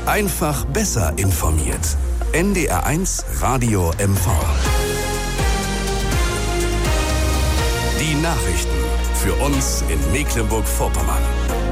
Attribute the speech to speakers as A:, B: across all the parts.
A: Einfach besser informiert. NDR1 Radio MV. Die Nachrichten für uns in Mecklenburg-Vorpommern.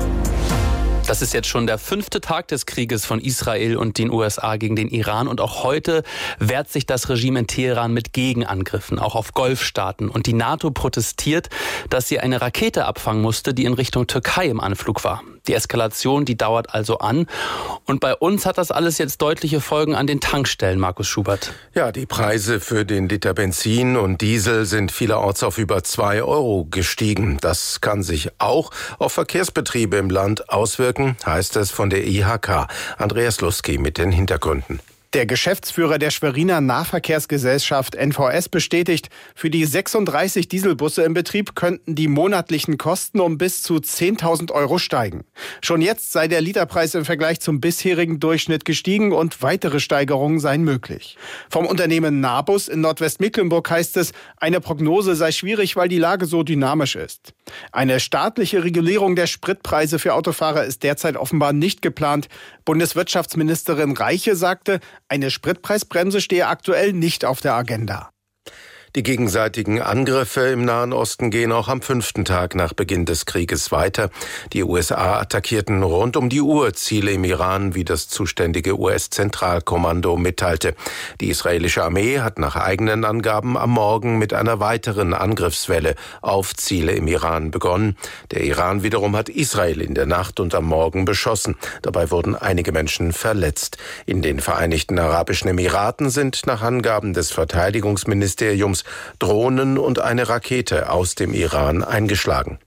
B: Das ist jetzt schon der 5. Tag des Krieges von Israel und den USA gegen den Iran. Und auch heute wehrt sich das Regime in Teheran mit Gegenangriffen, auch auf Golfstaaten. Und die NATO protestiert, dass sie eine Rakete abfangen musste, die in Richtung Türkei im Anflug war. Die Eskalation, die dauert also an. Und bei uns hat das alles jetzt deutliche Folgen an den Tankstellen, Markus Schubert.
C: Ja, die Preise für den Liter Benzin und Diesel sind vielerorts auf über 2 Euro gestiegen. Das kann sich auch auf Verkehrsbetriebe im Land auswirken, heißt es von der IHK. Andreas Lusky mit den Hintergründen.
D: Der Geschäftsführer der Schweriner Nahverkehrsgesellschaft NVS bestätigt, für die 36 Dieselbusse im Betrieb könnten die monatlichen Kosten um bis zu 10.000 Euro steigen. Schon jetzt sei der Literpreis im Vergleich zum bisherigen Durchschnitt gestiegen und weitere Steigerungen seien möglich. Vom Unternehmen Nabus in Nordwestmecklenburg heißt es, eine Prognose sei schwierig, weil die Lage so dynamisch ist. Eine staatliche Regulierung der Spritpreise für Autofahrer ist derzeit offenbar nicht geplant. Bundeswirtschaftsministerin Reiche sagte, eine Spritpreisbremse stehe aktuell nicht auf der Agenda.
C: Die gegenseitigen Angriffe im Nahen Osten gehen auch am 5. Tag nach Beginn des Krieges weiter. Die USA attackierten rund um die Uhr Ziele im Iran, wie das zuständige US-Zentralkommando mitteilte. Die israelische Armee hat nach eigenen Angaben am Morgen mit einer weiteren Angriffswelle auf Ziele im Iran begonnen. Der Iran wiederum hat Israel in der Nacht und am Morgen beschossen. Dabei wurden einige Menschen verletzt. In den Vereinigten Arabischen Emiraten sind nach Angaben des Verteidigungsministeriums Drohnen und eine Rakete aus dem Iran eingeschlagen.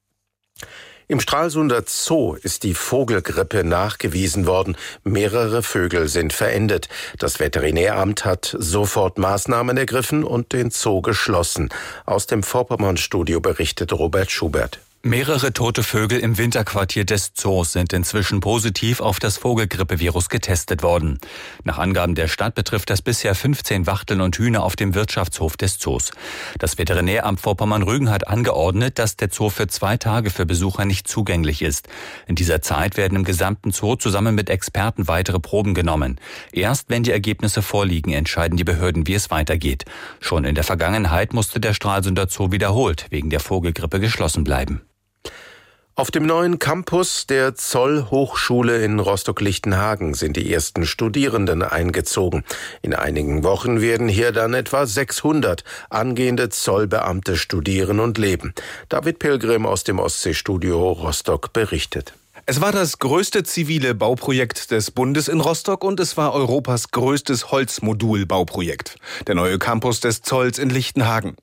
C: Im Stralsunder Zoo ist die Vogelgrippe nachgewiesen worden. Mehrere Vögel sind verendet. Das Veterinäramt hat sofort Maßnahmen ergriffen und den Zoo geschlossen. Aus dem Vorpommern-Studio berichtet Robert Schubert.
E: Mehrere tote Vögel im Winterquartier des Zoos sind inzwischen positiv auf das Vogelgrippevirus getestet worden. Nach Angaben der Stadt betrifft das bisher 15 Wachteln und Hühner auf dem Wirtschaftshof des Zoos. Das Veterinäramt Vorpommern-Rügen hat angeordnet, dass der Zoo für 2 Tage für Besucher nicht zugänglich ist. In dieser Zeit werden im gesamten Zoo zusammen mit Experten weitere Proben genommen. Erst wenn die Ergebnisse vorliegen, entscheiden die Behörden, wie es weitergeht. Schon in der Vergangenheit musste der Stralsunder Zoo wiederholt wegen der Vogelgrippe geschlossen bleiben.
C: Auf dem neuen Campus der Zollhochschule in Rostock-Lichtenhagen sind die ersten Studierenden eingezogen. In einigen Wochen werden hier dann etwa 600 angehende Zollbeamte studieren und leben. David Pilgrim aus dem Ostseestudio Rostock berichtet.
F: Es war das größte zivile Bauprojekt des Bundes in Rostock und es war Europas größtes Holzmodulbauprojekt. Der neue Campus des Zolls in Lichtenhagen.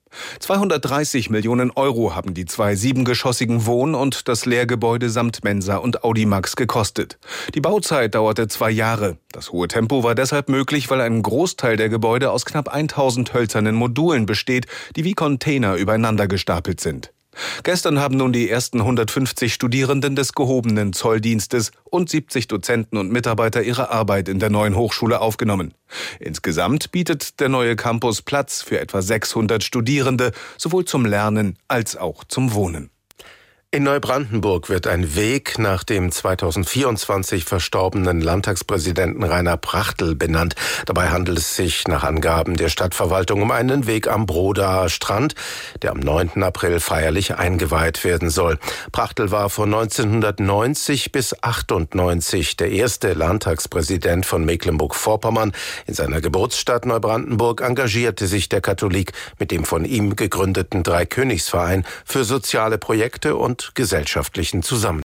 F: 230 Millionen Euro haben die 2 7-geschossigen Wohn- und das Lehrgebäude samt Mensa und Audimax gekostet. Die Bauzeit dauerte 2 Jahre. Das hohe Tempo war deshalb möglich, weil ein Großteil der Gebäude aus knapp 1000 hölzernen Modulen besteht, die wie Container übereinander gestapelt sind. Gestern haben nun die ersten 150 Studierenden des gehobenen Zolldienstes und 70 Dozenten und Mitarbeiter ihre Arbeit in der neuen Hochschule aufgenommen. Insgesamt bietet der neue Campus Platz für etwa 600 Studierende, sowohl zum Lernen als auch zum Wohnen.
C: In Neubrandenburg wird ein Weg nach dem 2024 verstorbenen Landtagspräsidenten Rainer Prachtl benannt. Dabei handelt es sich nach Angaben der Stadtverwaltung um einen Weg am Brodaer Strand, der am 9. April feierlich eingeweiht werden soll. Prachtl war von 1990 bis 98 der erste Landtagspräsident von Mecklenburg-Vorpommern. In seiner Geburtsstadt Neubrandenburg engagierte sich der Katholik mit dem von ihm gegründeten Dreikönigsverein für soziale Projekte und gesellschaftlichen Zusammenhalt.